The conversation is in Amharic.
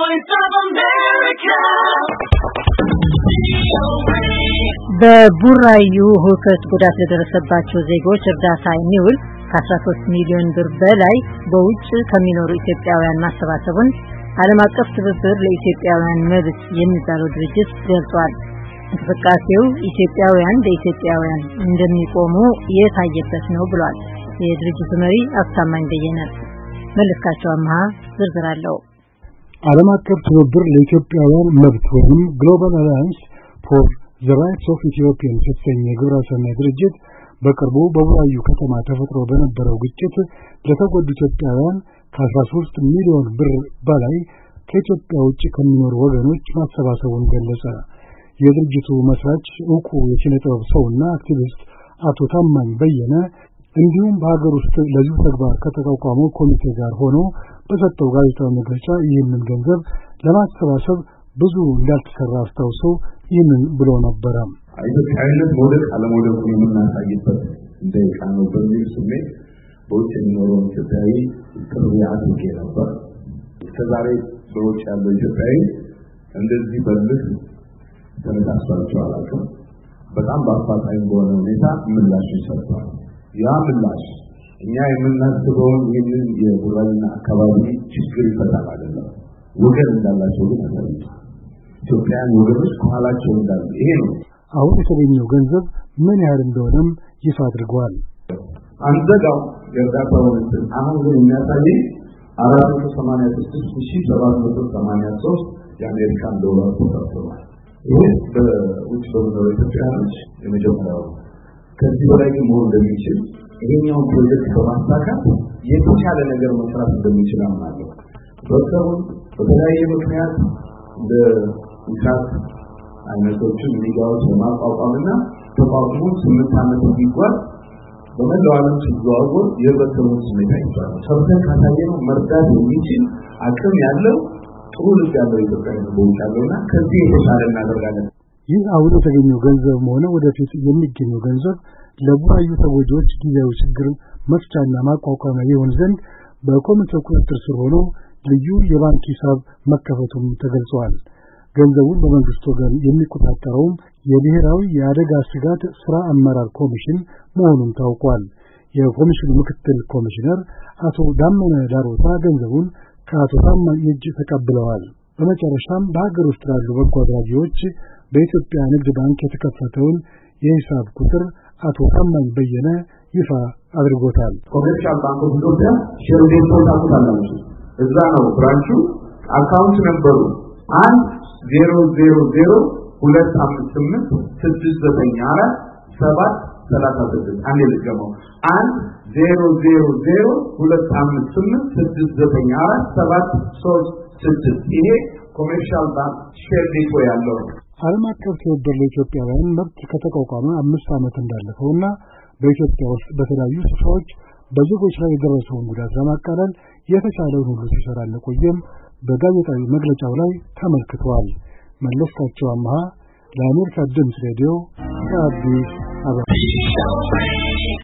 Voice of America. በቡራዩ ሁከት ጉዳት ለደረሰባቸው ዜጎች እርዳታ የሚውል ከ13 ሚሊዮን ብር በላይ በውጭ ከሚኖሩ ኢትዮጵያውያን ማሰባሰቡን ዓለም አቀፍ ትብብር ለኢትዮጵያውያን መብት የሚባለው ድርጅት ገልጿል። እንቅስቃሴው ኢትዮጵያውያን ለኢትዮጵያውያን እንደሚቆሙ የታየበት ነው ብሏል። የድርጅቱ መሪ አፍታማኝ በየነ መልካቸው አማሃ ዝርዝር አለው። ዓለም አቀፍ ትብብር ለኢትዮጵያውያን መብት ወይም ግሎባል አላያንስ ፎር ዘ ራይትስ ኦፍ ኢትዮጵያንስ የተሰኘ ግብረሰናይ ድርጅት በቅርቡ በቡራዩ ከተማ ተፈጥሮ በነበረው ግጭት ለተጎዱ ኢትዮጵያውያን ከ13 ሚሊዮን ብር በላይ ከኢትዮጵያ ውጭ ከሚኖሩ ወገኖች ማሰባሰቡን ገለጸ። የድርጅቱ መስራች ዕውቁ የኪነ ጥበብ ሰውና አክቲቪስት አቶ ታማኝ በየነ እንዲሁም በሀገር ውስጥ ለዚሁ ተግባር ከተቋቋመው ኮሚቴ ጋር ሆኖ በሰጠው ጋዜጣዊ መግለጫ ይህንን ገንዘብ ለማሰባሰብ ብዙ እንዳልተሰራ አስታውሰው ይህንን ብሎ ነበር። ኢትዮጵያዊነት መውደቅ አለመውደቁን የምናሳይበት ደቂቃ ነው በሚል ስሜት በውጭ የሚኖረው ኢትዮጵያዊ ጥሪ አድርጌ ነበር። እስከዛሬ በውጭ ያለው ኢትዮጵያዊ እንደዚህ በልህ ተነሳስቷቸው አላውቅም። በጣም በአፋጣኝ በሆነ ሁኔታ ምላሽ ይሰጣል። ያ ምላሽ እኛ የምናስበውን ይህንን የቡራዩና አካባቢ ችግር ይፈታል አይደለም። ወገን እንዳላቸው ግን አሳይቷል። ኢትዮጵያን ወገኖች ከኋላቸው እንዳሉ ይሄ ነው። አሁን የተገኘው ገንዘብ ምን ያህል እንደሆነም ይፋ አድርጓል። አንደጋው የእርዳታው ምስል አሁን ግን የሚያሳየው 486783 የአሜሪካን ዶላር ተሰብስቧል። ይህ በውጭ በሚኖሩ ኢትዮጵያውያኖች የመጀመሪያው ከዚህ በላይ ግን መሆን እንደሚችል ይሄኛውን ፕሮጀክት በማሳካት የተሻለ ነገር መስራት እንደሚችል አምናለሁ። በሰውን በተለያየ ምክንያት እንደ ኢሳት አይነቶችን ሚዲያዎች ለማቋቋምና ተቋቁሞ 8 ዓመት እንዲጓዝ በመላው ዓለም ሲዘዋወር የህብረተሰቡን ስሜት አይቷል። ሰርተን ካሳየነው መርዳት የሚችል አቅም ያለው ጥሩ ልብ ያለው ኢትዮጵያዊ ነው ያለውና ከዚህ የተሻለ እናደርጋለን። ይህ አሁን የተገኘው ገንዘብ ሆነ ወደፊት የሚገኘው ገንዘብ ለቡራዩ ተጎጂዎች ጊዜያዊ ችግር መፍቻና ማቋቋሚያ ይሆን ዘንድ በኮሚቴው ቁጥጥር ስር ሆኖ ልዩ የባንክ ሂሳብ መከፈቱም ተገልጿል። ገንዘቡን በመንግስት ወገን የሚቆጣጠረውም የብሔራዊ የአደጋ ስጋት ስራ አመራር ኮሚሽን መሆኑን ታውቋል። የኮሚሽኑ ምክትል ኮሚሽነር አቶ ዳመነ ዳሮታ ገንዘቡን ከአቶ ታማኝ እጅ ተቀብለዋል። በመጨረሻም በሀገር ውስጥ ያሉ በጎ አድራጊዎች በኢትዮጵያ ንግድ ባንክ የተከፈተውን የሂሳብ ቁጥር አቶ ታማኝ በየነ ይፋ አድርጎታል። ኮሜርሻል ባንክ ኦፍ ኢትዮጵያ ሼር ዴፖት አካውንት እዛ ነው ብራንቹ። አካውንት ነበሩ 1000258694 አንዴ ልገመው 1000258694 ይሄ ኮሜርሻል ባንክ ሼር ዴፖ ያለው ዓለም አቀፍ ትብብር ለኢትዮጵያውያን መብት ከተቋቋመ 5 ዓመት እንዳለፈውና በኢትዮጵያ ውስጥ በተለያዩ ስፍራዎች በዜጎች ላይ የደረሰውን ጉዳት ለማቃለል የተቻለውን ሁሉ ሲሰራ እንደቆየም በጋዜጣዊ መግለጫው ላይ ተመልክቷል። መለስካቸው አማሃ ለአሜሪካ ድምፅ ሬዲዮ ከአዲስ አበባ